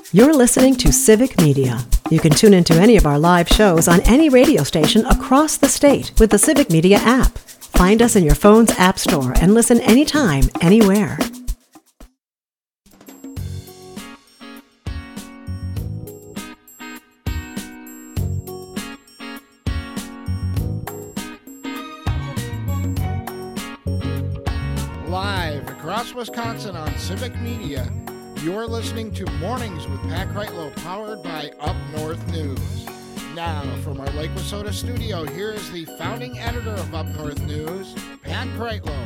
You're listening to Civic Media. You can tune into any of our live shows on any radio station across the state with the Civic Media app. Find us in your phone's app store and listen anytime, anywhere. Live across Wisconsin on Civic Media, you're listening to Mornings with Pat Kreitlow, powered by Up North News. Now, from our Lake Wissota studio, here is the founding editor of Up North News, Pat Kreitlow.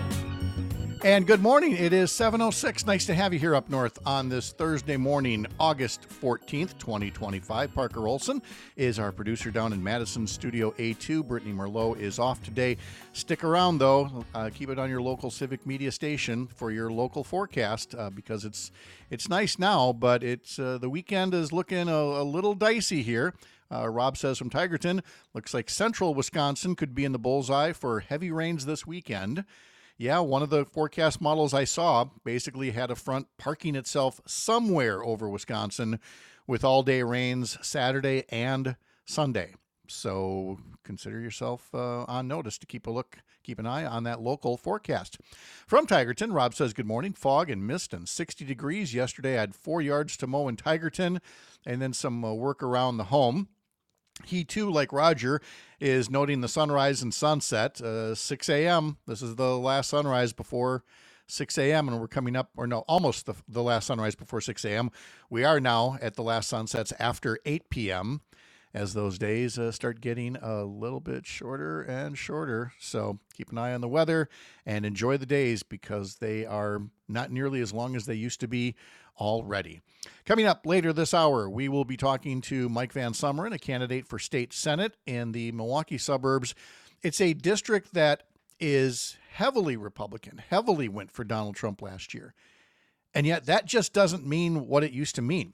And good morning. It is 7:06. Nice to have you here up north on this Thursday morning, August 14th, 2025. Parker Olson is our producer down in Madison Studio A2. Brittany Merlot is off today. Stick around, though. Keep it on your local Civic Media station for your local forecast because it's nice now, but it's the weekend is looking a little dicey here. Rob says from Tigerton, looks like central Wisconsin could be in the bullseye for heavy rains this weekend. Yeah, one of the forecast models I saw basically had a front parking itself somewhere over Wisconsin with all-day rains Saturday and Sunday. So consider yourself on notice to keep an eye on that local forecast. From Tigerton, Rob says, good morning. Fog and mist and 60 degrees. Yesterday I had 4 yards to mow in Tigerton and then some work around the home. He, too, like Roger, is noting the sunrise and sunset, 6 a.m. This is the last sunrise before 6 a.m., and we're coming up, or no, almost the last sunrise before 6 a.m. We are now at the last sunsets after 8 p.m., as those days start getting a little bit shorter and shorter. So keep an eye on the weather and enjoy the days because they are not nearly as long as they used to be already. Coming up later this hour, we will be talking to Mike Van Sumeren, a candidate for state senate in the Milwaukee suburbs. It's a district that is heavily Republican, heavily went for Donald Trump last year. And yet that just doesn't mean what it used to mean.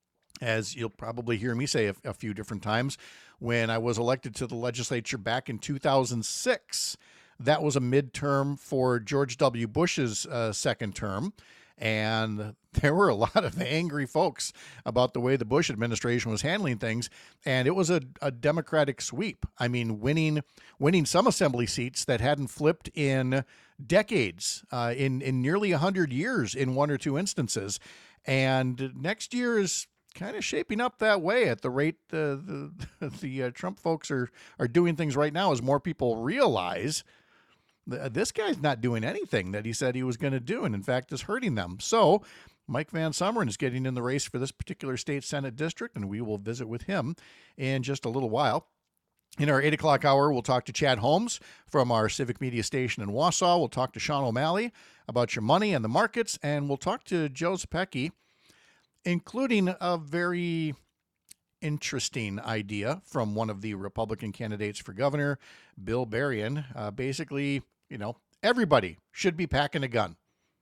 As you'll probably hear me say a few different times, when I was elected to the legislature back in 2006, that was a midterm for George W. Bush's second term. And there were a lot of angry folks about the way the Bush administration was handling things. And it was a Democratic sweep. I mean, winning some assembly seats that hadn't flipped in decades, in nearly 100 years in one or two instances. And next year is kind of shaping up that way at the rate the Trump folks are doing things right now as more people realize this guy's not doing anything that he said he was going to do, and in fact is hurting them. So Mike Van Sumeren is getting in the race for this particular state Senate district, and we will visit with him in just a little while. In our 8 o'clock hour, we'll talk to Chad Holmes from our Civic Media station in Wausau. We'll talk to Sean O'Malley about your money and the markets, and we'll talk to Joe Zepecki, including a very interesting idea from one of the Republican candidates for governor, Bill Berrien. Basically, everybody should be packing a gun.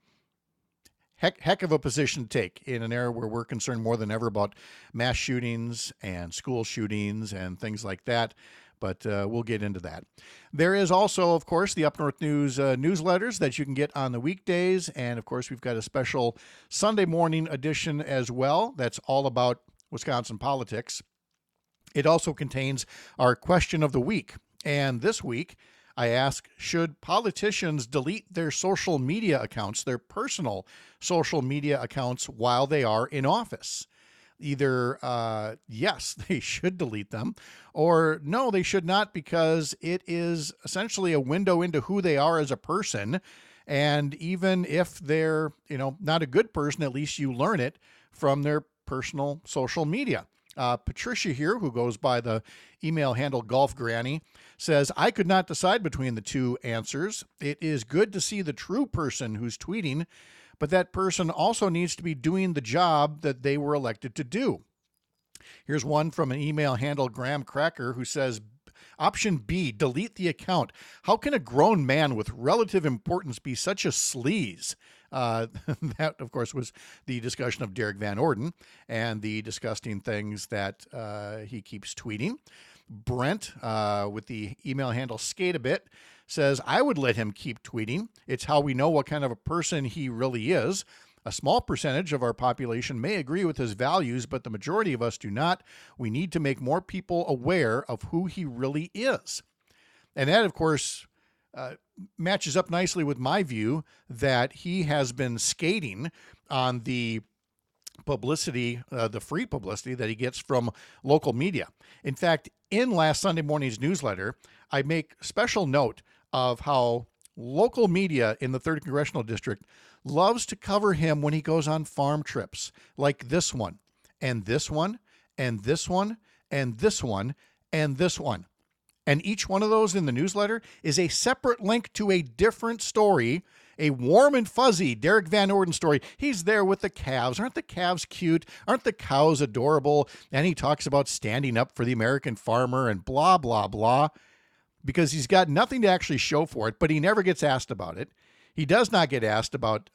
Heck of a position to take in an era where we're concerned more than ever about mass shootings and school shootings and things like that. But we'll get into that. There is also, of course, the Up North News newsletters that you can get on the weekdays. And, of course, we've got a special Sunday morning edition as well that's all about Wisconsin politics. It also contains our question of the week. And this week, I ask, should politicians delete their social media accounts, their personal social media accounts, while they are in office? Either, yes, they should delete them, or no, they should not, because it is essentially a window into who they are as a person. And even if they're, not a good person, at least you learn it from their personal social media. Patricia here, who goes by the email handle Golf Granny, says, I could not decide between the two answers. It is good to see the true person who's tweeting, but that person also needs to be doing the job that they were elected to do. Here's one from an email handle Graham Cracker, who says, option B, delete the account. How can a grown man with relative importance be such a sleaze? That, of course, was the discussion of Derek Van Orden and the disgusting things that he keeps tweeting. Brent, with the email handle Skate a Bit, says, I would let him keep tweeting. It's how we know what kind of a person he really is. A small percentage of our population may agree with his values, but the majority of us do not. We need to make more people aware of who he really is. And that, of course, matches up nicely with my view that he has been skating on the publicity, the free publicity that he gets from local media. In fact, in last Sunday morning's newsletter, I make special note of how local media in the 3rd Congressional District loves to cover him when he goes on farm trips, like this one, and this one, and this one, and this one, and this one. And each one of those in the newsletter is a separate link to a different story, a warm and fuzzy Derek Van Orden story. He's there with the calves. Aren't the calves cute? Aren't the cows adorable? And he talks about standing up for the American farmer and blah, blah, blah, because he's got nothing to actually show for it, but he never gets asked about it. He does not get asked about,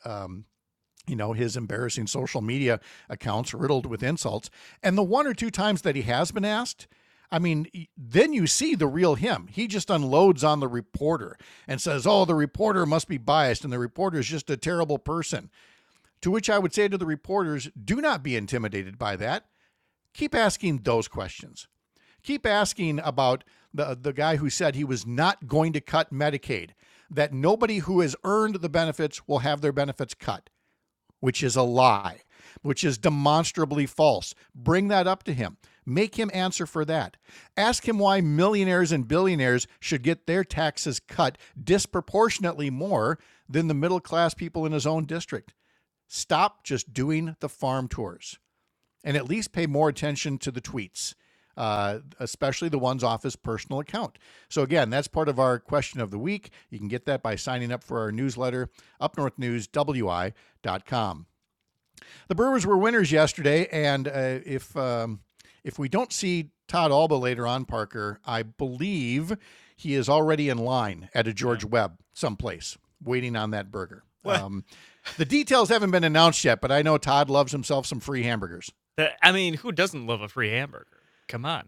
his embarrassing social media accounts riddled with insults. And the one or two times that he has been asked, then you see the real him. He just unloads on the reporter and says, oh, the reporter must be biased and the reporter is just a terrible person. To which I would say to the reporters, do not be intimidated by that. Keep asking those questions. Keep asking about the guy who said he was not going to cut Medicaid, that nobody who has earned the benefits will have their benefits cut, which is a lie, which is demonstrably false. Bring that up to him. Make him answer for that. Ask him why millionaires and billionaires should get their taxes cut disproportionately more than the middle-class people in his own district. Stop just doing the farm tours and at least pay more attention to the tweets, especially the ones off his personal account. So again, that's part of our question of the week. You can get that by signing up for our newsletter, upnorthnewswi.com. The Brewers were winners yesterday, and if we don't see Todd Alba later on, Parker, I believe he is already in line at a George Webb someplace waiting on that burger. The details haven't been announced yet, but I know Todd loves himself some free hamburgers. Who doesn't love a free hamburger? Come on.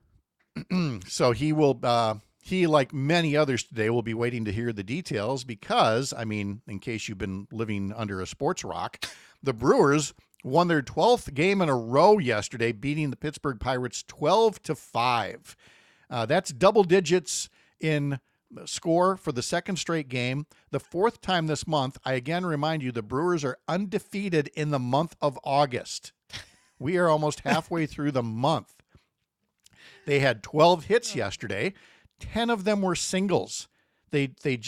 So he will, he, like many others today, will be waiting to hear the details because, in case you've been living under a sports rock, the Brewers won their 12th game in a row yesterday, beating the Pittsburgh Pirates 12-5. That's double digits in score for the second straight game. The fourth time this month. I again remind you, the Brewers are undefeated in the month of August. We are almost halfway through the month. They had 12 hits yesterday. 10 of them were singles. They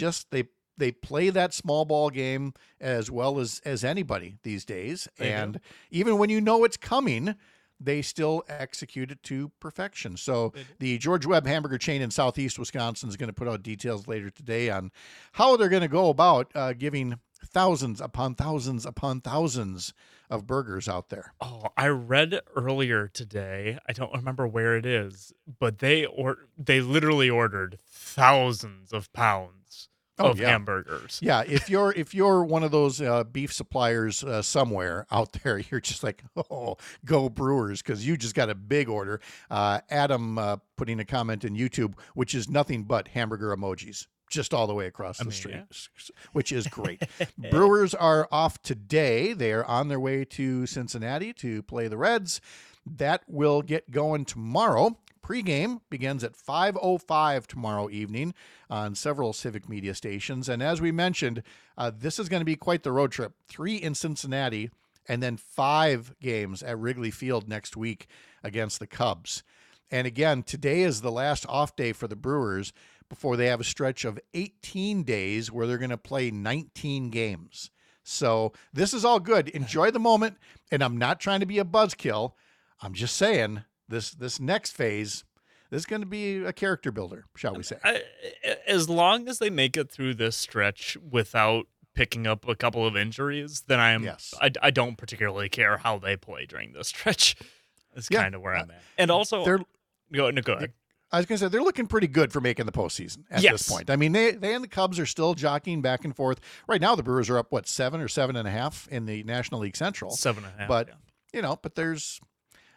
play that small ball game as well as anybody these days. And even when you know it's coming, they still execute it to perfection. So the George Webb hamburger chain in Southeast Wisconsin is going to put out details later today on how they're going to go about giving thousands upon thousands upon thousands of burgers out there. Oh, I read earlier today, I don't remember where it is, but they literally ordered thousands of pounds of hamburgers. Yeah, if you're one of those beef suppliers somewhere out there, you're just like, oh, go Brewers, because you just got a big order. Adam putting a comment in YouTube, which is nothing but hamburger emojis. Just all the way across the street, which is great. Brewers are off today. They are on their way to Cincinnati to play the Reds. That will get going tomorrow. Pregame begins at 5:05 tomorrow evening on several Civic Media stations. And as we mentioned, this is going to be quite the road trip. 3 in Cincinnati and then 5 games at Wrigley Field next week against the Cubs. And again, today is the last off day for the Brewers before they have a stretch of 18 days where they're going to play 19 games. So this is all good. Enjoy the moment. And I'm not trying to be a buzzkill. I'm just saying this next phase, this is going to be a character builder, shall we say. As long as they make it through this stretch without picking up a couple of injuries, then I don't particularly care how they play during this stretch. That's kind of where I'm at. And also, go ahead. I was going to say, they're looking pretty good for making the postseason at this point. They and the Cubs are still jockeying back and forth. Right now, the Brewers are up, 7 or 7.5 in the National League Central? 7.5. But, but there's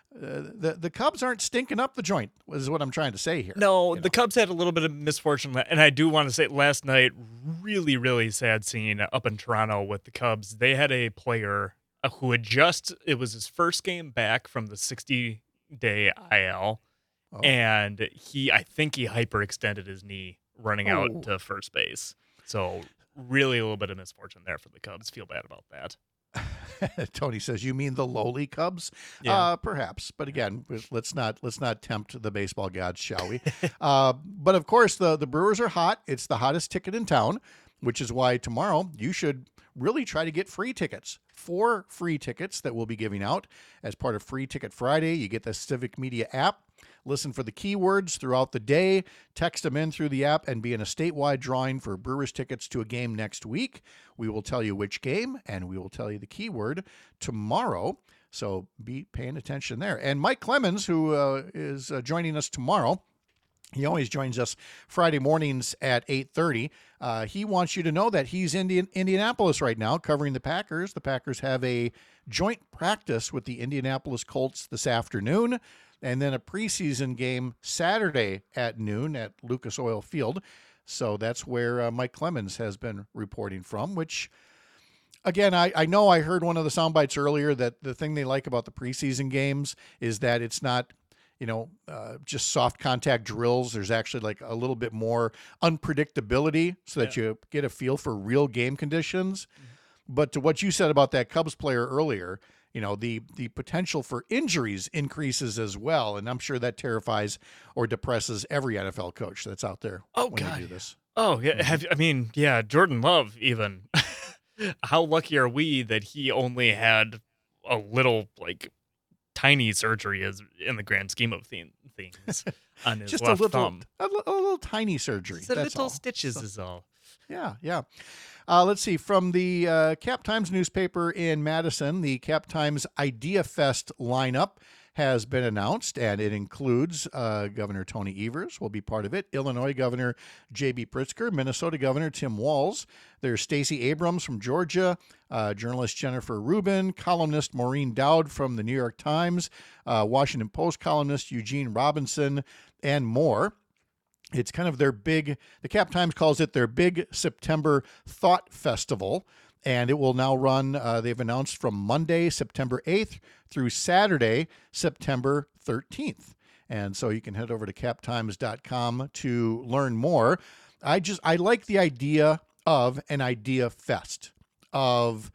the Cubs aren't stinking up the joint, is what I'm trying to say here. No, the Cubs had a little bit of misfortune, and I do want to say last night, really, really sad scene up in Toronto with the Cubs. They had a player who had it was his first game back from the 60-day IL, and I think he hyperextended his knee running out to first base. So really a little bit of misfortune there for the Cubs. Feel bad about that. Tony says, "You mean the lowly Cubs?" Yeah. Perhaps, but again, let's not tempt the baseball gods, shall we? But of course, the Brewers are hot. It's the hottest ticket in town, which is why tomorrow you should really try to get free tickets. 4 free tickets that we'll be giving out as part of Free Ticket Friday. You get the Civic Media app. Listen for the keywords throughout the day, text them in through the app, and be in a statewide drawing for Brewers tickets to a game next week. We will tell you which game, and we will tell you the keyword tomorrow. So be paying attention there. And Mike Clemens, who is joining us tomorrow, he always joins us Friday mornings at 8:30. He wants you to know that he's in Indianapolis right now covering the Packers. The Packers have a joint practice with the Indianapolis Colts this afternoon, and then a preseason game Saturday at noon at Lucas Oil Field. So that's where Mike Clemens has been reporting from, which, again, I know I heard one of the sound bites earlier that the thing they like about the preseason games is that it's not, just soft contact drills. There's actually like a little bit more unpredictability so that you get a feel for real game conditions. Mm-hmm. But to what you said about that Cubs player earlier, the potential for injuries increases as well. And I'm sure that terrifies or depresses every NFL coach that's out there when they do this. Oh, yeah. Mm-hmm. Jordan Love even. How lucky are we that he only had a little, tiny surgery is in the grand scheme of things on his just left thumb. A little tiny surgery. Just little stitches is all. Yeah. Let's see. From the Cap Times newspaper in Madison, the Cap Times Idea Fest lineup has been announced, and it includes Governor Tony Evers will be part of it, Illinois Governor J.B. Pritzker, Minnesota Governor Tim Walz. There's Stacey Abrams from Georgia, journalist Jennifer Rubin, columnist Maureen Dowd from the New York Times, Washington Post columnist Eugene Robinson, and more. It's kind of the Cap Times calls it their big September Thought Festival. And it will now run, they've announced, from Monday, September 8th through Saturday, September 13th. And so you can head over to captimes.com to learn more. I like the idea of an idea fest, of,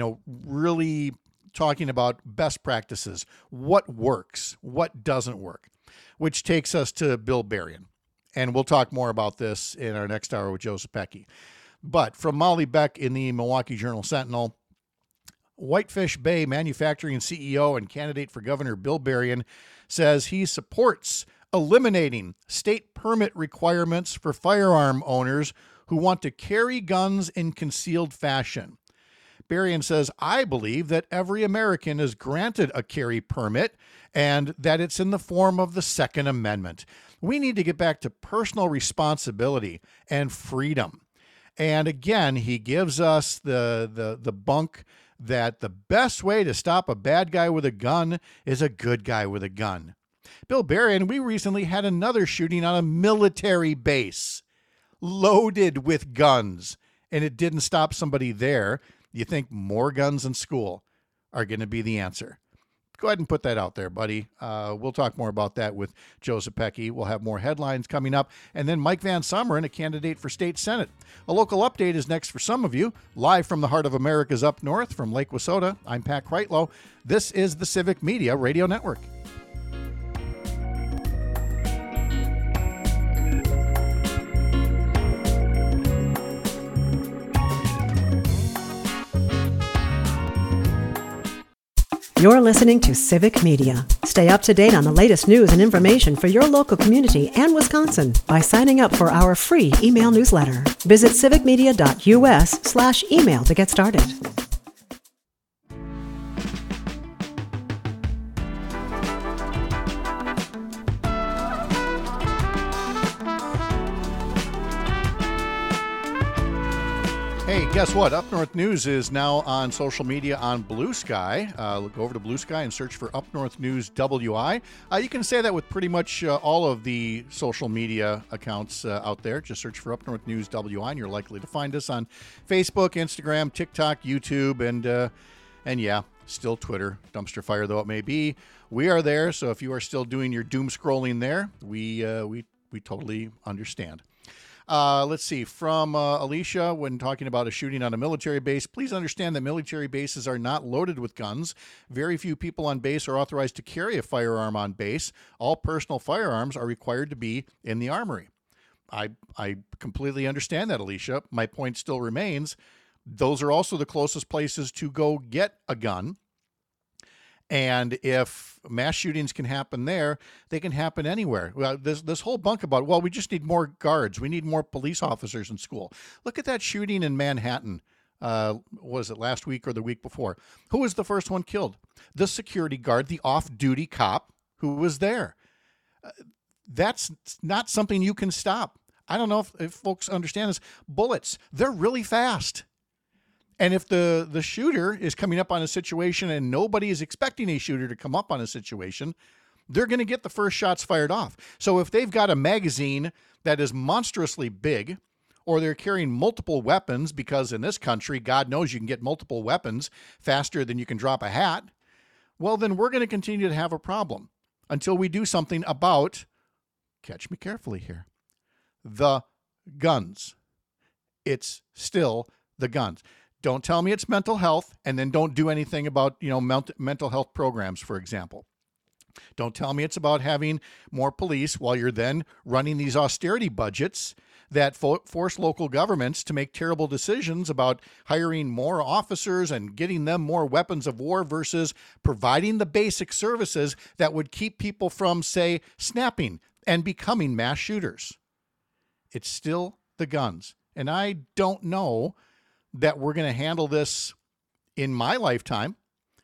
really talking about best practices, what works, what doesn't work, which takes us to Bill Berrien. And we'll talk more about this in our next hour with Joe Zepecki. But from Molly Beck in the Milwaukee Journal-Sentinel, Whitefish Bay manufacturing CEO and candidate for governor Bill Berrien says he supports eliminating state permit requirements for firearm owners who want to carry guns in concealed fashion. Berrien says, "I believe that every American is granted a carry permit and that it's in the form of the Second Amendment. We need to get back to personal responsibility and freedom." And again, he gives us the bunk that the best way to stop a bad guy with a gun is a good guy with a gun. Bill Berrien, we recently had another shooting on a military base loaded with guns, and it didn't stop somebody there. You think more guns in school are going to be the answer? Go ahead and put that out there, buddy. We'll talk more about that with Joe Zepecki. We'll have more headlines coming up. And then Mike Van Sumeren, a candidate for state senate. A local update is next for some of you. Live from the heart of America's up north from Lake Wissota, I'm Pat Kreitlow. This is the Civic Media Radio Network. You're listening to Civic Media. Stay up to date on the latest news and information for your local community and Wisconsin by signing up for our free email newsletter. Visit civicmedia.us/email to get started. Hey, Guess what? Up North News is now on social media on Blue Sky. Go over to Blue Sky and search for Up North News WI. You can say that with pretty much all of the social media accounts out there. Just search for Up North News WI, and you're likely to find us on Facebook, Instagram, TikTok, YouTube, and yeah, still Twitter. Dumpster fire though it may be, we are there. So if you are still doing your doom scrolling there, we totally understand. Let's see, from Alicia, when talking about a shooting on a military base, please understand that military bases are not loaded with guns. Very few people on base are authorized to carry a firearm on base. All personal firearms are required to be in the armory. I completely understand that, Alicia. My point still remains. Those are also the closest places to go get a gun. And if mass shootings can happen there, they can happen anywhere. Well, this whole bunk about, well, we just need more guards. We need more police officers in school. Look at that shooting in Manhattan. Was it last week or the week before? Who was the first one killed? The security guard, the off-duty cop who was there. That's not something you can stop. I don't know if folks understand this. Bullets, they're really fast. And if the shooter is coming up on a situation and nobody is expecting a shooter to come up on a situation, they're going to get the first shots fired off. So if they've got a magazine that is monstrously big, or they're carrying multiple weapons, because in this country, God knows you can get multiple weapons faster than you can drop a hat, well, then we're going to continue to have a problem until we do something about, catch me carefully here, the guns. It's still the guns. Don't tell me it's mental health, and then don't do anything about, mental health programs, for example. Don't tell me it's about having more police while you're then running these austerity budgets that force local governments to make terrible decisions about hiring more officers and getting them more weapons of war versus providing the basic services that would keep people from, say, snapping and becoming mass shooters. It's still the guns. And I don't know that we're going to handle this in my lifetime,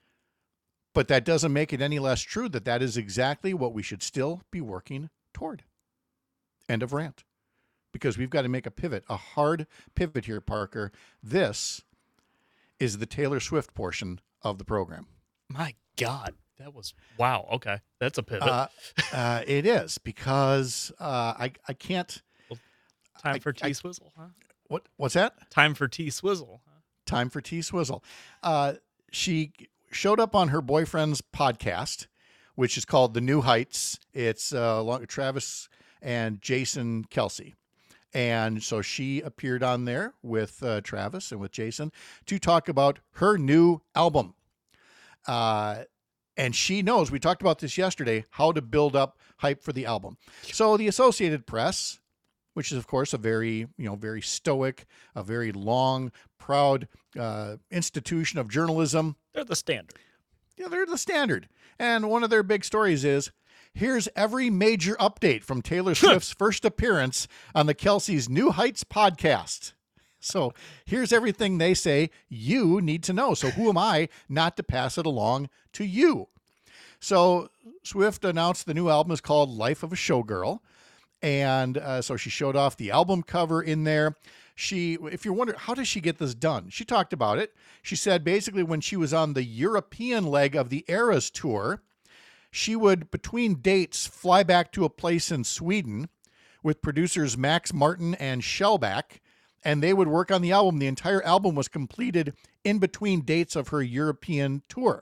but that doesn't make it any less true that is exactly what we should still be working toward. End of rant. Because we've got to make a pivot, a hard pivot here, Parker. This is the Taylor Swift portion of the program. My God, that was, wow, okay. That's a pivot. It is, because I can't. Well, time for T-Swizzle, huh? What's that? Time for T-Swizzle. Huh? Time for T-Swizzle. She showed up on her boyfriend's podcast, which is called The New Heights. It's Travis and Jason Kelce. And so she appeared on there with Travis and with Jason to talk about her new album. And she knows, we talked about this yesterday, how to build up hype for the album. So the Associated Press, which is, of course, a very, very stoic, a very long, proud institution of journalism. They're the standard. Yeah, they're the standard. And one of their big stories is, here's every major update from Taylor Swift's first appearance on the Kelce's New Heights podcast. So here's everything they say you need to know. So who am I not to pass it along to you? So Swift announced the new album is called Life of a Showgirl. And so she showed off the album cover in there. If you're wondering, how does she get this done? She talked about it. She said basically when she was on the European leg of the Eras tour, she would, between dates, fly back to a place in Sweden with producers Max Martin and Shellback, and they would work on the album. The entire album was completed in between dates of her European tour.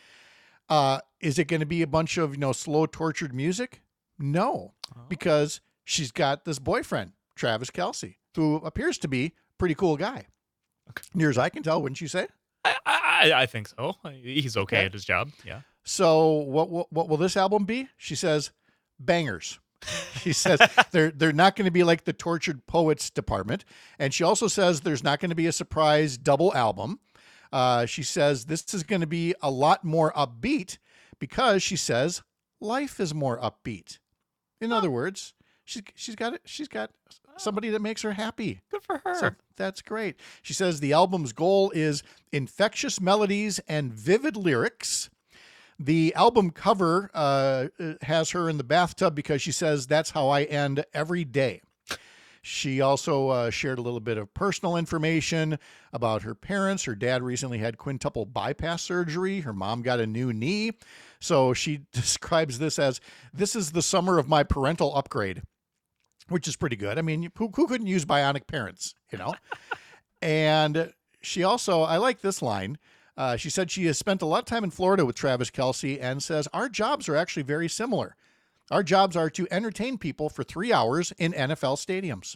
Is it going to be a bunch of, slow, tortured music? No, because she's got this boyfriend, Travis Kelce, who appears to be a pretty cool guy. Okay. Near as I can tell, wouldn't you say? I think so. He's okay at his job. Yeah. So what will this album be? She says, bangers. She says they're not going to be like the Tortured Poets department. And she also says there's not going to be a surprise double album. She says this is going to be a lot more upbeat because she says life is more upbeat. In other words, she's got somebody that makes her happy. Good for her. So that's great. She says the album's goal is infectious melodies and vivid lyrics. The album cover has her in the bathtub because she says that's how I end every day. She also shared a little bit of personal information about her parents. Her dad recently had quintuple bypass surgery. Her mom got a new knee. So she describes this as, "This is the summer of my parental upgrade," which is pretty good. I mean, who couldn't use bionic parents, you know? And she also, I like this line. She said she has spent a lot of time in Florida with Travis Kelce and says, "Our jobs are actually very similar. Our jobs are to entertain people for 3 hours in NFL stadiums."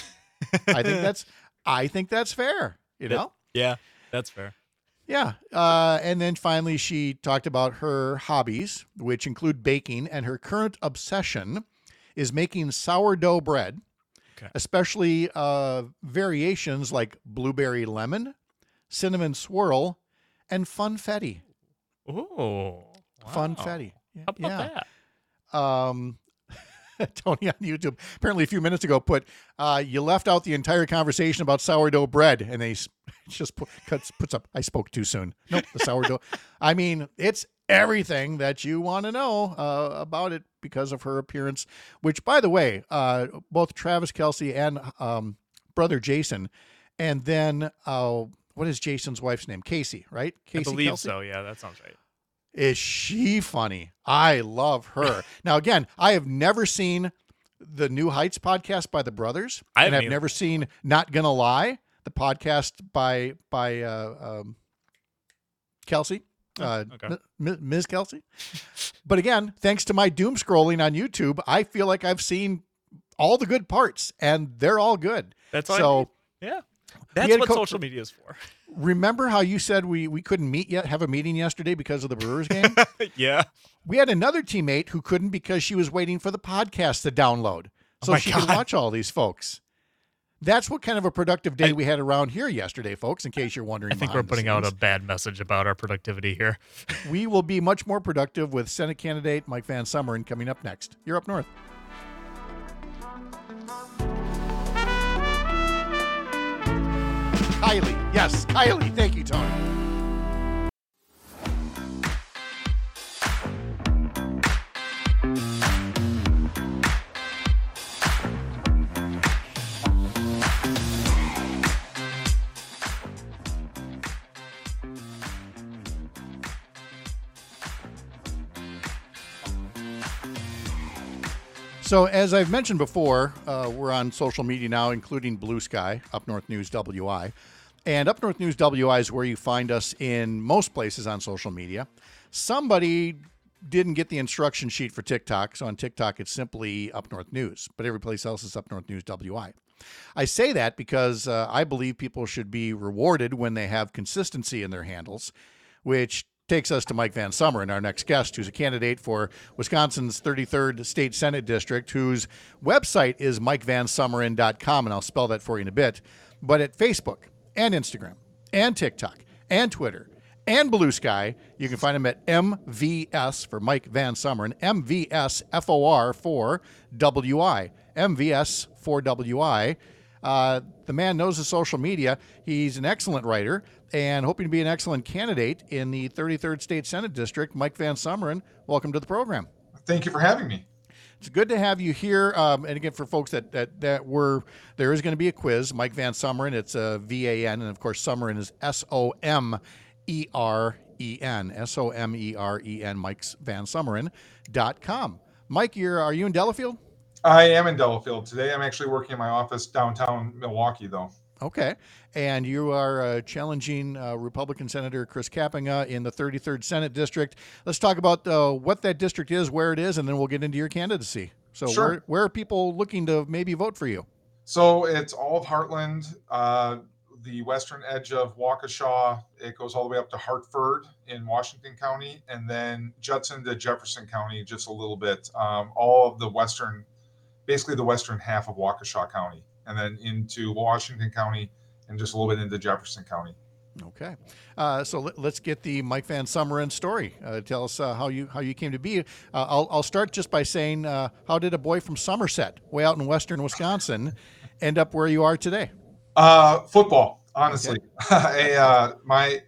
I think that's fair, you know? Yeah, that's fair. Yeah. And then finally, she talked about her hobbies, which include baking, and her current obsession is making sourdough bread, especially variations like blueberry lemon, cinnamon swirl, and funfetti. Oh, wow. Funfetti. How about that? Tony on YouTube apparently a few minutes ago put, "You left out the entire conversation about sourdough bread," and they just puts up, "I spoke too soon." Nope, the sourdough. I mean, it's everything that you want to know about it because of her appearance, which, by the way, both Travis Kelce and brother Jason, and then what is Jason's wife's name? Casey, right? Casey I believe Kelce? so. Yeah, that sounds right. Is she funny? I love her. Now, again, I have never seen the New Heights podcast by the brothers, and I've never seen Not Gonna Lie, the podcast by Kelce, Ms. Kelce. But again, thanks to my doom scrolling on YouTube, I feel like I've seen all the good parts, and they're all good. That's all. Yeah. That's what social media is for. Remember how you said we couldn't have a meeting yesterday because of the Brewers game? Yeah. We had another teammate who couldn't because she was waiting for the podcast to download so she could watch all these folks. That's what kind of a productive day we had around here yesterday, folks, in case you're wondering. I think we're putting out a bad message about our productivity here. We will be much more productive with Senate candidate Mike Van Sumeren coming up next. You're Up North. Kylie. Yes, Kylie. Thank you, Tony. So as I've mentioned before, we're on social media now, including Blue Sky, Up North News WI. And Up North News WI is where you find us in most places on social media. Somebody didn't get the instruction sheet for TikTok, so on TikTok it's simply Up North News, but every place else is Up North News WI. I say that because I believe people should be rewarded when they have consistency in their handles, which takes us to Mike Van Sumeren, our next guest, who's a candidate for Wisconsin's 33rd State Senate District, whose website is mikevansumeren.com, and I'll spell that for you in a bit. But at Facebook and Instagram and TikTok and Twitter and Blue Sky, you can find him at MVS for Mike Van Sumeren, MVSFOR for WI, MVS for WI. The man knows his social media. He's an excellent writer and hoping to be an excellent candidate in the 33rd State Senate District. Mike Van Sumeren, welcome to the program. Thank you for having me. It's good to have you here. And again, for folks that there is going to be a quiz. Mike Van Sumeren, it's a VAN, and of course, Sumeren is SOMEREN, SOMEREN, MikeVanSumeren.com. Mike, are you in Delafield? I am in Delafield. Today I'm actually working in my office downtown Milwaukee, though. Okay. And you are challenging Republican Senator Chris Kapenga in the 33rd Senate District. Let's talk about what that district is, where it is, and then we'll get into your candidacy. So sure. Where are people looking to maybe vote for you? So it's all of Heartland, the western edge of Waukesha. It goes all the way up to Hartford in Washington County, and then Judson to Jefferson County just a little bit. All of the western, basically the western half of Waukesha County, and then into Washington County and just a little bit into Jefferson County. Okay. So let's get the Mike Van Sumeren story. Tell us how you came to be. I'll start just by saying, how did a boy from Somerset, way out in western Wisconsin, end up where you are today? Football, honestly. Okay. My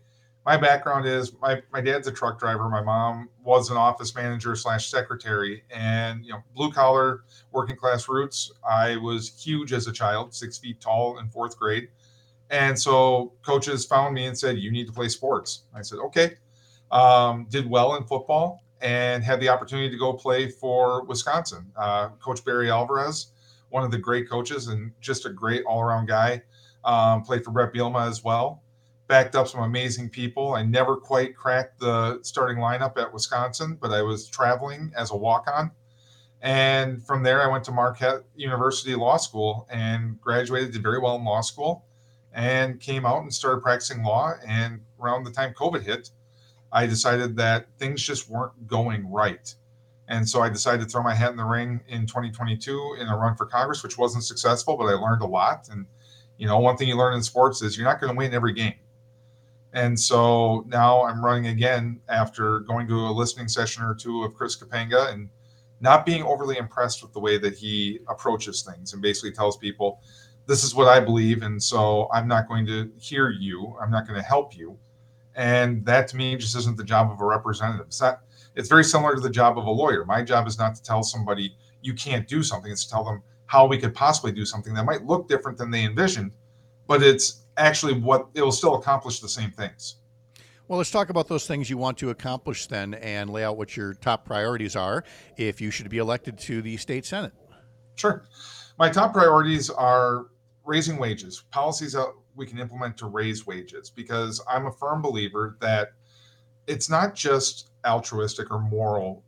my background is my dad's a truck driver. My mom was an office manager / secretary, and blue collar, working class roots. I was huge as a child, 6 feet tall in 4th grade. And so coaches found me and said, you need to play sports. I said, okay. Did well in football and had the opportunity to go play for Wisconsin. Coach Barry Alvarez, one of the great coaches and just a great all-around guy. Played for Brett Bielema as well. Backed up some amazing people. I never quite cracked the starting lineup at Wisconsin, but I was traveling as a walk-on. And from there, I went to Marquette University Law School and graduated, did very well in law school, and came out and started practicing law. And around the time COVID hit, I decided that things just weren't going right. And so I decided to throw my hat in the ring in 2022 in a run for Congress, which wasn't successful, but I learned a lot. And, one thing you learn in sports is you're not going to win every game. And so now I'm running again after going to a listening session or two of Chris Kapanga and not being overly impressed with the way that he approaches things and basically tells people, this is what I believe. And so I'm not going to hear you. I'm not going to help you. And that to me just isn't the job of a representative. It's very similar to the job of a lawyer. My job is not to tell somebody you can't do something. It's to tell them how we could possibly do something that might look different than they envisioned, but it's actually it will still accomplish the same things. Well, let's talk about those things you want to accomplish then and lay out what your top priorities are if you should be elected to the state Senate. Sure. My top priorities are raising wages, policies that we can implement to raise wages, because I'm a firm believer that it's not just altruistic or moral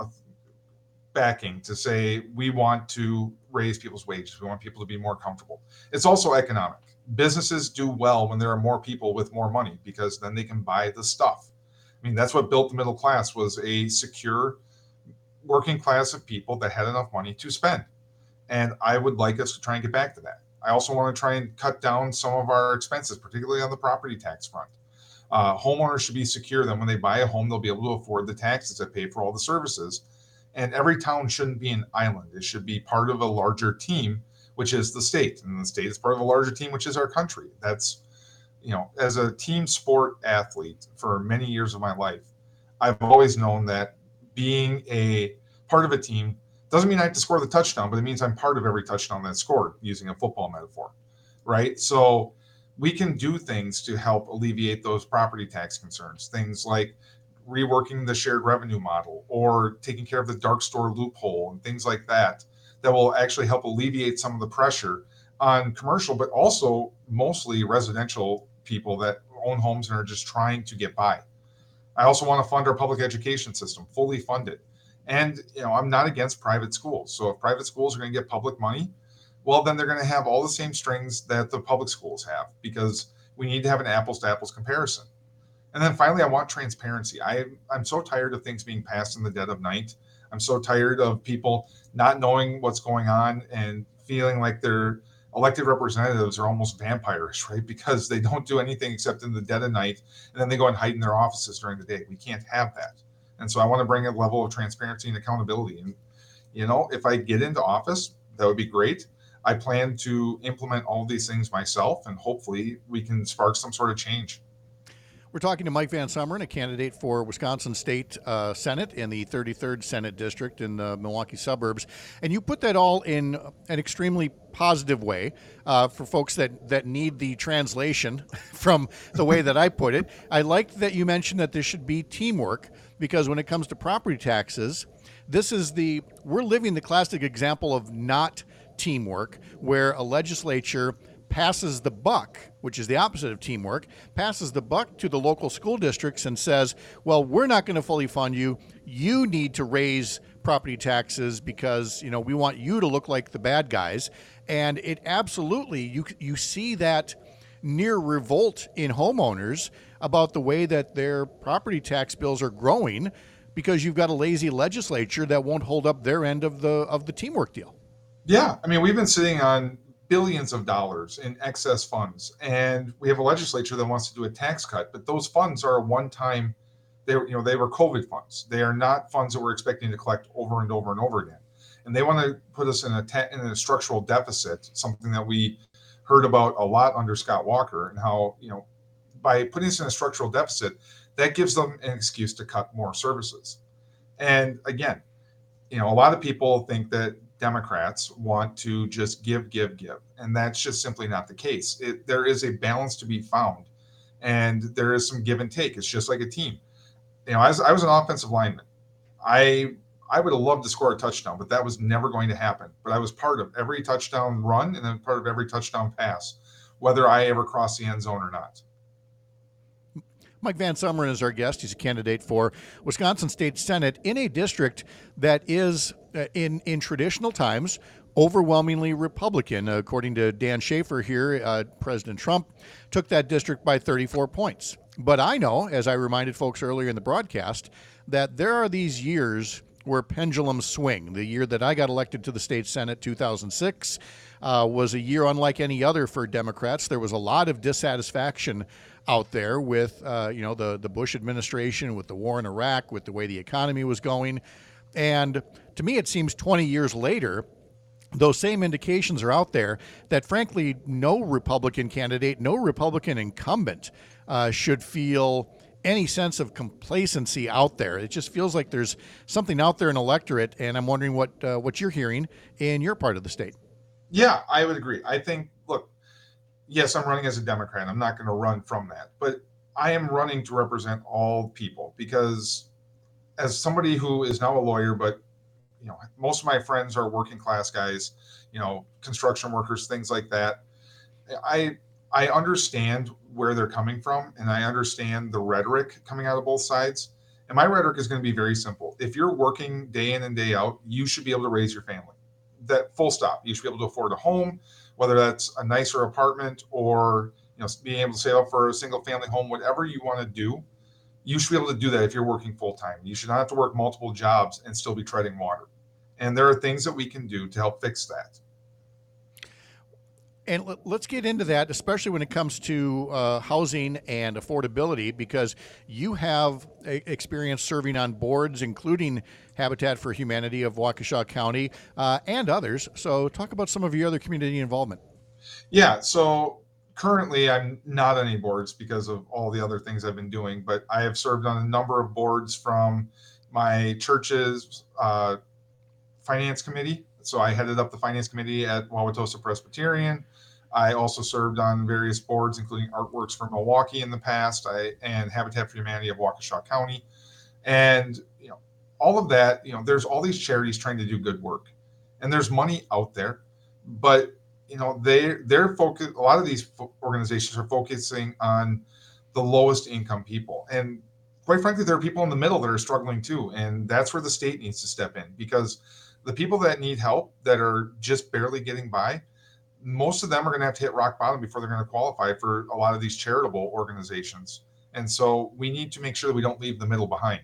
backing to say we want to raise people's wages. We want people to be more comfortable. It's also economic. Businesses do well when there are more people with more money because then they can buy the stuff. I mean, that's what built the middle class, was a secure working class of people that had enough money to spend. And I would like us to try and get back to that. I also want to try and cut down some of our expenses, particularly on the property tax front. Homeowners should be secure that when they buy a home, they'll be able to afford the taxes that pay for all the services. And every town shouldn't be an island. It should be part of a larger team, which is the state. And the state is part of a larger team, which is our country. That's, as a team sport athlete for many years of my life, I've always known that being a part of a team doesn't mean I have to score the touchdown, but it means I'm part of every touchdown that's scored, using a football metaphor, right? So we can do things to help alleviate those property tax concerns, things like reworking the shared revenue model or taking care of the dark store loophole and things like that will actually help alleviate some of the pressure on commercial, but also mostly residential people that own homes and are just trying to get by. I also want to fund our public education system, fully fund it. And, I'm not against private schools. So if private schools are going to get public money, well, then they're going to have all the same strings that the public schools have, because we need to have an apples to apples comparison. And then finally, I want transparency. I'm so tired of things being passed in the dead of night. I'm so tired of people not knowing what's going on and feeling like their elected representatives are almost vampirish, right? Because they don't do anything except in the dead of night, and then they go and hide in their offices during the day. We can't have that. And so I want to bring a level of transparency and accountability. And, if I get into office, that would be great. I plan to implement all of these things myself, and hopefully we can spark some sort of change. We're talking to Mike Van Summeren, a candidate for Wisconsin State Senate in the 33rd Senate District in the Milwaukee suburbs. And you put that all in an extremely positive way for folks that need the translation from the way that I put it. I liked that you mentioned that there should be teamwork, because when it comes to property taxes, we're living the classic example of not teamwork, where a legislature passes the buck, which is the opposite of teamwork, passes the buck to the local school districts and says, well, we're not going to fully fund you. You need to raise property taxes because, we want you to look like the bad guys. And it absolutely, you see that near revolt in homeowners about the way that their property tax bills are growing, because you've got a lazy legislature that won't hold up their end of the teamwork deal. Yeah. I mean, we've been sitting on billions of dollars in excess funds, and we have a legislature that wants to do a tax cut, but those funds are a one-time. They were COVID funds. They are not funds that we're expecting to collect over and over and over again. And they want to put us in a structural deficit, something that we heard about a lot under Scott Walker, and how by putting us in a structural deficit, that gives them an excuse to cut more services. And again, a lot of people think that Democrats want to just give. And that's just simply not the case. There is a balance to be found, and there is some give and take. It's just like a team. I was an offensive lineman. I would have loved to score a touchdown, but that was never going to happen. But I was part of every touchdown run and then part of every touchdown pass, whether I ever crossed the end zone or not. Mike Van Sumeren is our guest. He's a candidate for Wisconsin State Senate in a district that is, in traditional times, overwhelmingly Republican. According to Dan Schaefer here, President Trump took that district by 34 points. But I know, as I reminded folks earlier in the broadcast, that there are these years where pendulums swing. The year that I got elected to the state Senate, 2006, was a year unlike any other for Democrats. There was a lot of dissatisfaction out there with, the Bush administration, with the war in Iraq, with the way the economy was going. And to me, it seems 20 years later, those same indications are out there that, frankly, no Republican candidate, no Republican incumbent should feel any sense of complacency out there. It just feels like there's something out there in electorate, and I'm wondering what you're hearing in your part of the state. Yeah, I would agree. I think, look, yes, I'm running as a Democrat. I'm not going to run from that, but I am running to represent all people, because as somebody who is now a lawyer, but most of my friends are working class guys, construction workers, things like that. I understand where they're coming from, and I understand the rhetoric coming out of both sides. And my rhetoric is going to be very simple. If you're working day in and day out, you should be able to raise your family. That full stop. You should be able to afford a home, whether that's a nicer apartment or being able to save up for a single family home, whatever you want to do. You should be able to do that if you're working full time. You should not have to work multiple jobs and still be treading water. And there are things that we can do to help fix that. And let's get into that, especially when it comes to housing and affordability, because you have experience serving on boards, including Habitat for Humanity of Waukesha County and others. So talk about some of your other community involvement. Yeah, so currently I'm not on any boards because of all the other things I've been doing, but I have served on a number of boards from my church's finance committee. So I headed up the finance committee at Wauwatosa Presbyterian. I also served on various boards, including Artworks for Milwaukee in the past, and Habitat for Humanity of Waukesha County. And, all of that, there's all these charities trying to do good work, and there's money out there, but, they're focused. A lot of these organizations are focusing on the lowest income people. And quite frankly, there are people in the middle that are struggling too. And that's where the state needs to step in, because the people that need help, that are just barely getting by, most of them are going to have to hit rock bottom before they're going to qualify for a lot of these charitable organizations. And so we need to make sure that we don't leave the middle behind.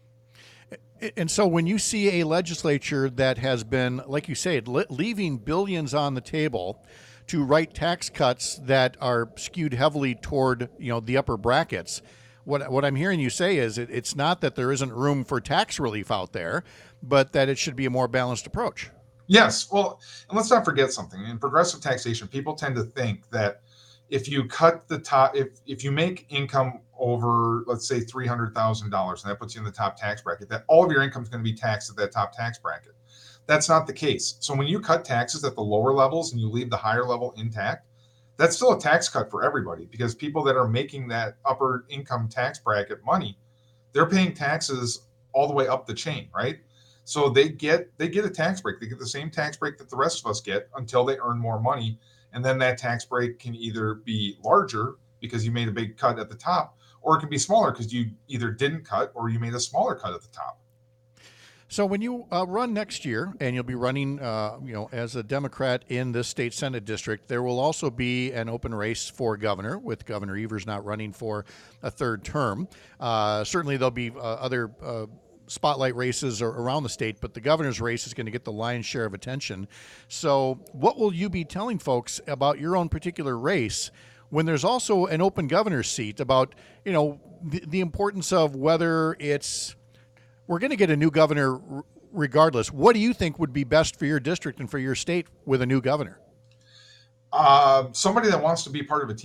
And so when you see a legislature that has been, like you say, leaving billions on the table to write tax cuts that are skewed heavily toward, the upper brackets, what I'm hearing you say is it's not that there isn't room for tax relief out there, but that it should be a more balanced approach. Yes. Well, and let's not forget something. In progressive taxation, people tend to think that if you cut the top, if you make income over, let's say, $300,000, and that puts you in the top tax bracket, that all of your income is going to be taxed at that top tax bracket. That's not the case. So when you cut taxes at the lower levels and you leave the higher level intact, that's still a tax cut for everybody, because people that are making that upper income tax bracket money, they're paying taxes all the way up the chain, right? So they get a tax break. They get the same tax break that the rest of us get until they earn more money. And then that tax break can either be larger because you made a big cut at the top, or it can be smaller because you either didn't cut or you made a smaller cut at the top. So when you run next year, and you'll be running, as a Democrat in this state Senate district, there will also be an open race for governor, with Governor Evers not running for a third term. Certainly there'll be other spotlight races around the state, but the governor's race is going to get the lion's share of attention. So what will you be telling folks about your own particular race when there's also an open governor's seat, about, the importance of whether we're going to get a new governor regardless? What do you think would be best for your district and for your state with a new governor? Somebody that wants to be part of a team.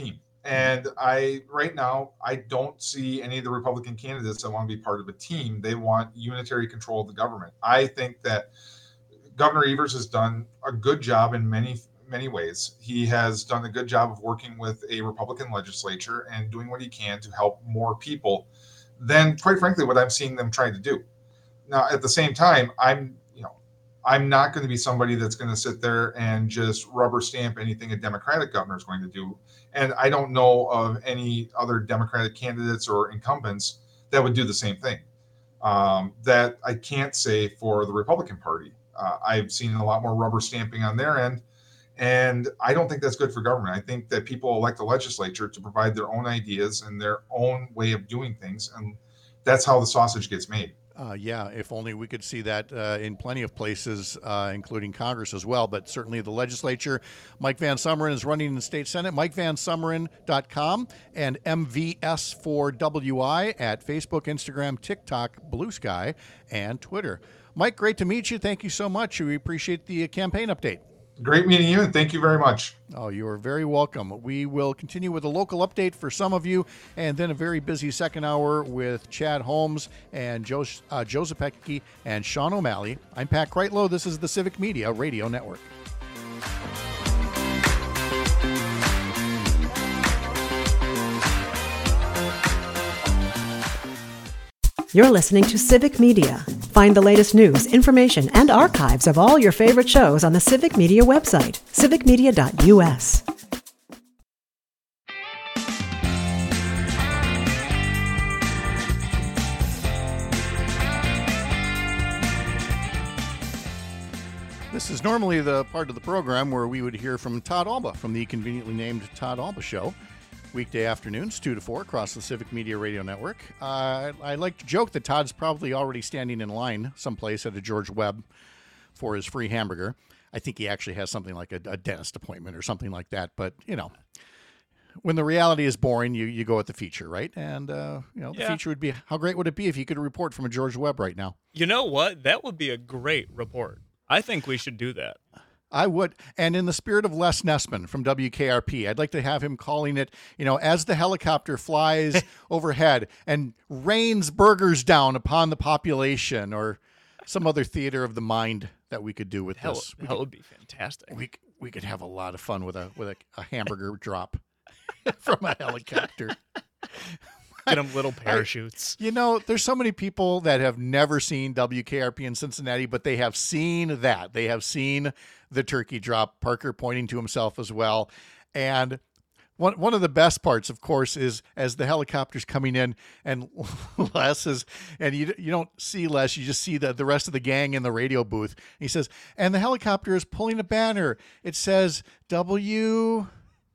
And right now, I don't see any of the Republican candidates that want to be part of a team. They want unitary control of the government. I think that Governor Evers has done a good job in many ways. He has done a good job of working with a Republican legislature and doing what he can to help more people than, quite frankly, what I'm seeing them trying to do. Now, at the same time, I'm not going to be somebody that's going to sit there and just rubber stamp anything a Democratic governor is going to do. And I don't know of any other Democratic candidates or incumbents that would do the same thing. That I can't say for the Republican Party. I've seen a lot more rubber stamping on their end, and I don't think that's good for government. I think that people elect the legislature to provide their own ideas and their own way of doing things, and that's how the sausage gets made. Yeah, if only we could see that in plenty of places, including Congress as well, but certainly the legislature. Mike Van Sumeren is running in the state Senate. MikeVanSumeren.com and MVS4WI at Facebook, Instagram, TikTok, Blue Sky, and Twitter. Mike, great to meet you. Thank you so much. We appreciate the campaign update. Great meeting you, and thank you very much. Oh, you are very welcome. We will continue with a local update for some of you, and then a very busy second hour with Chad Holmes and Joe Zepecki and Sean O'Malley. I'm Pat Kreitlow. This is the Civic Media Radio Network. You're listening to Civic Media. Find the latest news, information, and archives of all your favorite shows on the Civic Media website, civicmedia.us. This is normally the part of the program where we would hear from Todd Alba from the conveniently named Todd Alba Show. Weekday afternoons, 2 to 4, across the Civic Media Radio Network. I like to joke that Todd's probably already standing in line someplace at a George Webb for his free hamburger. I think he actually has something like a dentist appointment or something like that. But, when the reality is boring, you go with the feature, right? And, the feature would be, how great would it be if you could report from a George Webb right now? You know what? That would be a great report. I think we should do that. I would. And in the spirit of Les Nessman from WKRP, I'd like to have him calling it, as the helicopter flies overhead and rains burgers down upon the population, or some other theater of the mind that we could do with this. That would be fantastic. We could have a lot of fun with a hamburger drop from a helicopter. Get them little parachutes. There's so many people that have never seen WKRP in Cincinnati, but they have seen that. They have seen the turkey drop, Parker pointing to himself as well. And one of the best parts, of course, is as the helicopter's coming in and Les is, and you don't see Les, you just see the rest of the gang in the radio booth. And he says, and the helicopter is pulling a banner. It says WKR.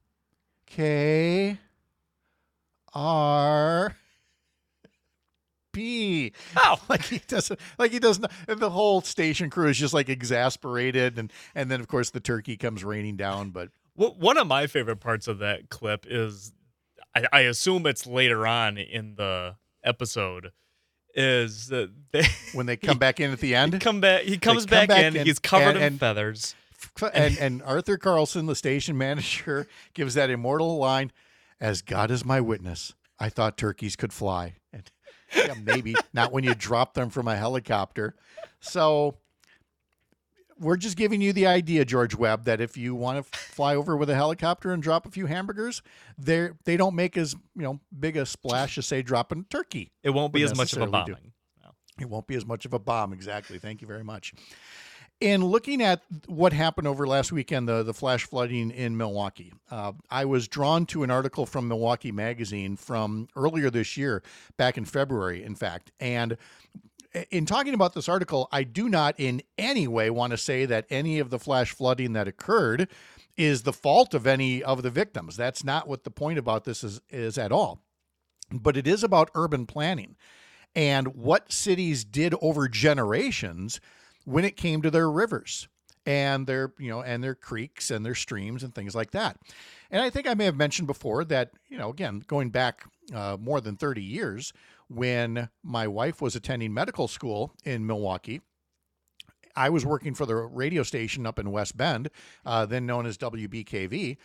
Oh, like he doesn't, and the whole station crew is just like exasperated, and then of course the turkey comes raining down. But one of my favorite parts of that clip is, I assume it's later on in the episode, is that when they come back in at the end, he comes back in, he's covered in feathers, and Arthur Carlson, the station manager, gives that immortal line, "As God is my witness, I thought turkeys could fly." And yeah, maybe not when you drop them from a helicopter. So we're just giving you the idea, George Webb, that if you want to fly over with a helicopter and drop a few hamburgers, they don't make as big a splash as, say, dropping a turkey. It won't be as much of a bombing. No. It won't be as much of a bomb. Exactly. Thank you very much. In looking at what happened over last weekend, the flash flooding in Milwaukee, I was drawn to an article from Milwaukee Magazine from earlier this year, back in February, in fact. And in talking about this article, I do not in any way want to say that any of the flash flooding that occurred is the fault of any of the victims. That's not what the point about this is at all. But it is about urban planning and what cities did over generations when it came to their rivers and their creeks and their streams and things like that. And I think I may have mentioned before that, again, going back more than 30 years, when my wife was attending medical school in Milwaukee, I was working for the radio station up in West Bend, then known as WBKV.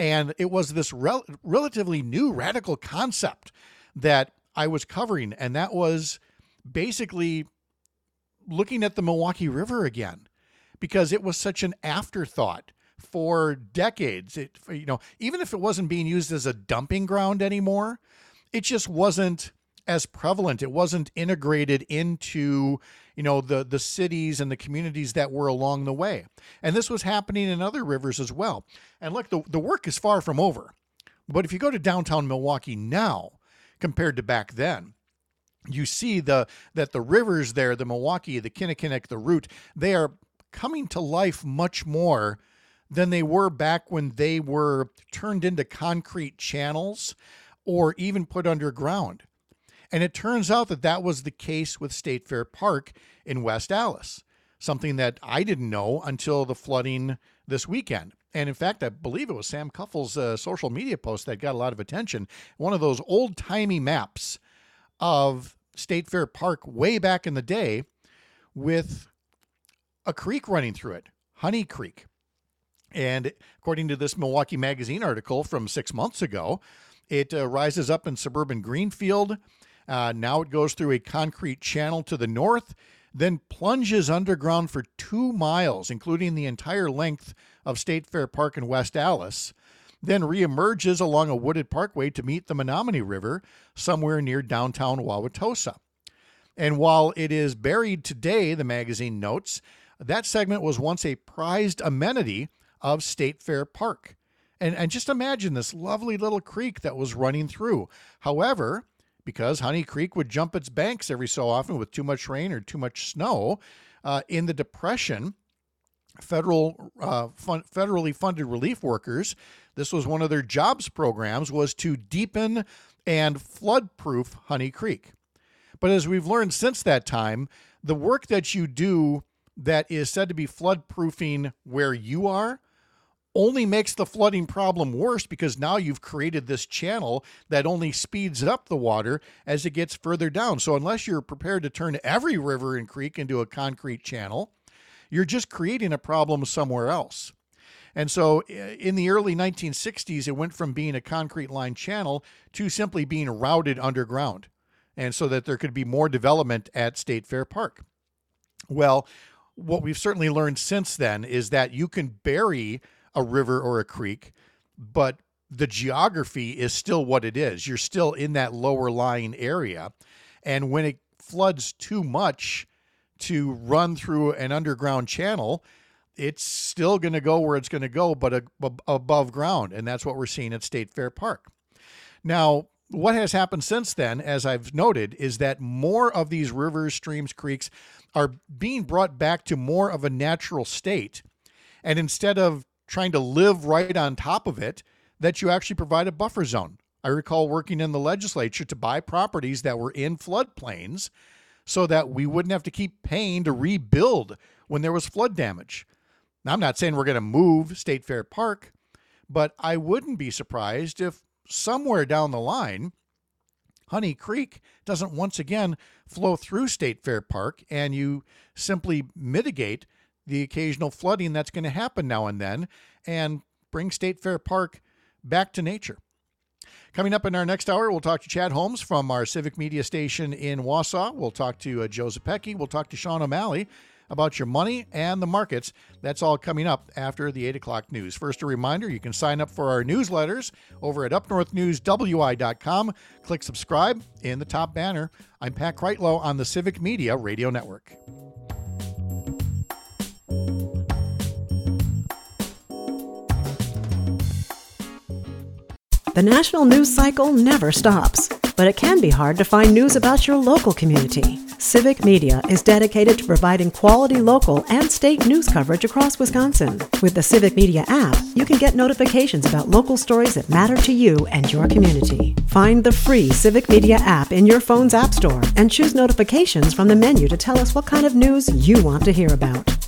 And it was this relatively new radical concept that I was covering, and that was basically looking at the Milwaukee River again, because it was such an afterthought for decades. Even if it wasn't being used as a dumping ground anymore, it just wasn't as prevalent. It wasn't integrated into, the cities and the communities that were along the way. And this was happening in other rivers as well. And look, the work is far from over. But if you go to downtown Milwaukee now, compared to back then, you see that the rivers there, the Milwaukee, the Kinnickinnic, the Root, they are coming to life much more than they were back when they were turned into concrete channels or even put underground. And it turns out that was the case with State Fair Park in West Allis, something that I didn't know until the flooding this weekend. And in fact, I believe it was Sam Kuffel's social media post that got a lot of attention. One of those old-timey maps of State Fair Park way back in the day with a creek running through it, Honey Creek. And according to this Milwaukee Magazine article from 6 months ago, it rises up in suburban Greenfield. Now it goes through a concrete channel to the north, then plunges underground for 2 miles, including the entire length of State Fair Park in West Allis, then reemerges along a wooded parkway to meet the Menominee River somewhere near downtown Wauwatosa. And while it is buried today, the magazine notes, that segment was once a prized amenity of State Fair Park. And just imagine this lovely little creek that was running through. However, because Honey Creek would jump its banks every so often with too much rain or too much snow, in the Depression, federally funded relief workers, this was one of their jobs programs, was to deepen and flood-proof Honey Creek. But as we've learned since that time, the work that you do that is said to be flood-proofing where you are only makes the flooding problem worse, because now you've created this channel that only speeds up the water as it gets further down. So unless you're prepared to turn every river and creek into a concrete channel, you're just creating a problem somewhere else. And so in the early 1960s, it went from being a concrete line channel to simply being routed underground, and so that there could be more development at State Fair Park. Well, what we've certainly learned since then is that you can bury a river or a creek, but the geography is still what it is. You're still in that lower lying area. And when it floods too much to run through an underground channel, it's still going to go where it's going to go, but above ground. And that's what we're seeing at State Fair Park. Now, what has happened since then, as I've noted, is that more of these rivers, streams, creeks are being brought back to more of a natural state. And instead of trying to live right on top of it, that you actually provide a buffer zone. I recall working in the legislature to buy properties that were in floodplains so that we wouldn't have to keep paying to rebuild when there was flood damage. Now, I'm not saying we're going to move State Fair Park, but I wouldn't be surprised if somewhere down the line, Honey Creek doesn't once again flow through State Fair Park, and you simply mitigate the occasional flooding that's going to happen now and then and bring State Fair Park back to nature. Coming up in our next hour, we'll talk to Chad Holmes from our Civic Media station in Wausau. We'll talk to Joe Zepecki. We'll talk to Sean O'Malley about your money and the markets. That's all coming up after the 8 o'clock news. First, a reminder, you can sign up for our newsletters over at upnorthnewswi.com. Click subscribe in the top banner. I'm Pat Kreitlow on the Civic Media Radio Network. The national news cycle never stops, but it can be hard to find news about your local community. Civic Media is dedicated to providing quality local and state news coverage across Wisconsin. With the Civic Media app, you can get notifications about local stories that matter to you and your community. Find the free Civic Media app in your phone's app store and choose notifications from the menu to tell us what kind of news you want to hear about.